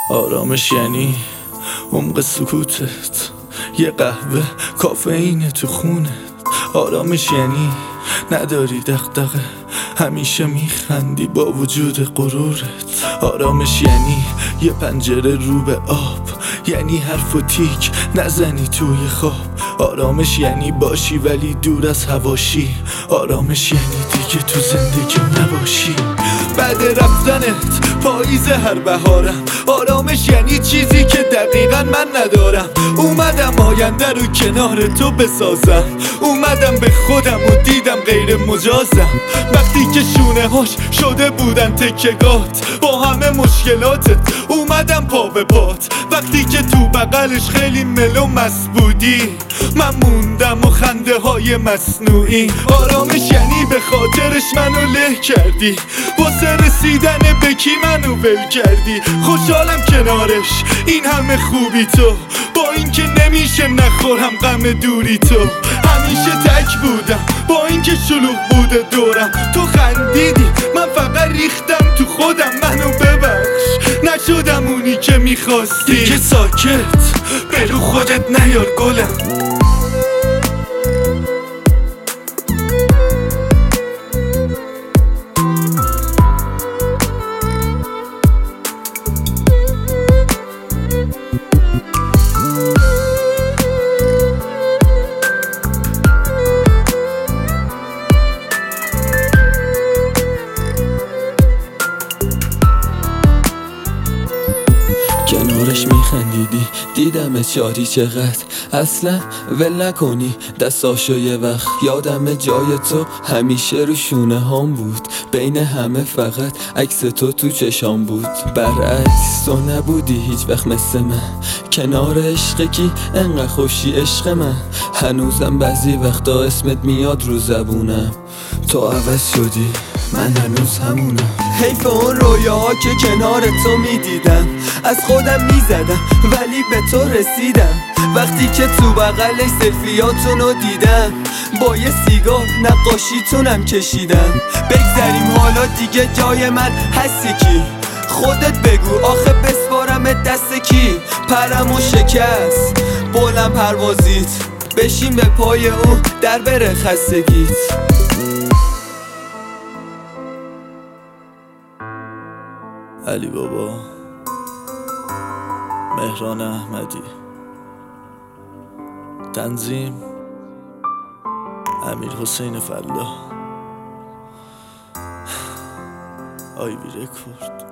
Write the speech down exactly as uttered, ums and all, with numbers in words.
آرامش یعنی عمق سکوتت، یه قهوه کافئین تو خونت. آرامش یعنی نداری دغدغه، همیشه میخندی با وجود غرورت. آرامش یعنی یه پنجره رو به آب، یعنی حرف و تیک نزنی توی خواب. آرامش یعنی باشی ولی دور از هواشی. آرامش یعنی دیگه تو زندگی نباشی. بعد رفتنت پاییز هر بهارم. آرامش یعنی چیزی که دقیقا من ندارم. اومدم آینده رو کنار تو بسازم، اومدم به خودم و دیدم غیر مجازم. وقتی که شونه هاش شده بودن تکگات با همه مشکلاتت، اومدم پا به پات. وقتی که تو بغلش خیلی ملو مست بودی، من موندم و خنده های مصنوعی. آرامش یعنی به خاطرش منو له کردی، واسه رسیدن به کی منو ول کردی. خوشحالم کنارش این همه خوبی تو، با اینکه نمیشه نخورم غم دوری تو. همیشه تک بودم با اینکه شلوغ بوده دورم، تو خندیدی من فقط ریختم تو خودم. منو ببخش نشدم اونی که میخواستی. دیگه ساکت برو خودت نیار گلم. کنارش میخندیدی دیدم چاری چقدر، اصلا ول نکنی دستاشو یه وقت. یادم جای تو همیشه رو شونه هام بود، بین همه فقط عکس تو تو چشام بود. برعکس تو نبودی هیچ وقت مثل من، کنار عشق کی انقدر خوشی عشق من. هنوزم بعضی وقتا اسمت میاد رو زبونم، تو عوض شدی من هنوز همونم. حیف اون رویاها که کنار تو میدیدم، از خودم میزدم ولی به تو رسیدم. وقتی که تو بغلش سلفیاتونو دیدم، با یه سیگار نقاشیتونم کشیدم. بگذریم حالا دیگه جای من هستی کی؟ خودت بگو آخه بسپارم دست کی؟ پرم و شکست بلند پروازیت، بشین به پای اون در بره خستگیت. علی بابا، مهران احمدی، تنظیم امیر حسین فلاح، آیوی رکورد.